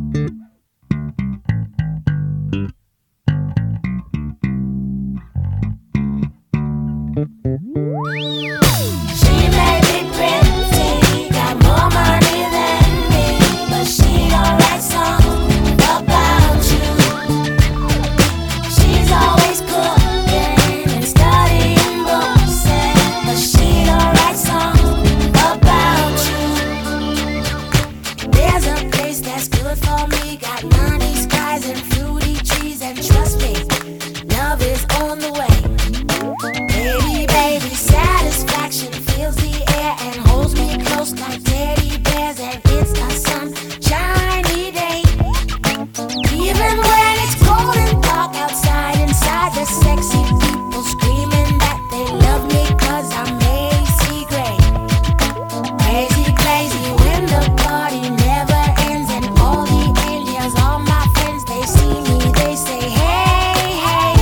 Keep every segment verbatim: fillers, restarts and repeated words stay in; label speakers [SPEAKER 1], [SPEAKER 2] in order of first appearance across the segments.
[SPEAKER 1] She may be pretty, got more money than me, but she don't write songs about you. She's always cooking and studying books, but she don't write songs about you. There's a place that's good for me, got money, skies, and fruity trees, and trust me, love is on the way. Baby, baby, satisfaction fills the air and holds me close like teddy bears, and it's a sunshiny day. Even when it's cold and dark outside, inside the sexy people screaming that they love me 'cause I'm Macy Gray. Crazy, crazy when the party never ends, and all the aliens, all my friends, they see me, they say hey, hey.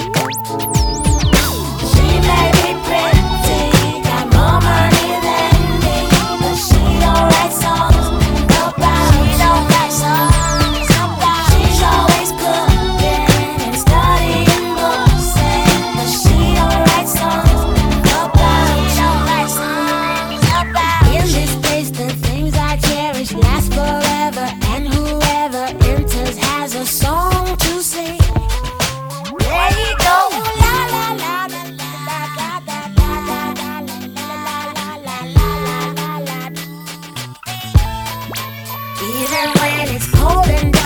[SPEAKER 1] She may be pretty, got more money than me, but she don't write songs about She don't write songs about She's always cooking and studying books, but she don't write songs about She don't write songs about In this place, the things I cherish last forever, and whoever enters has a song to sing. There you go. La la la la la la la la la la la la la la la. Even when it's cold and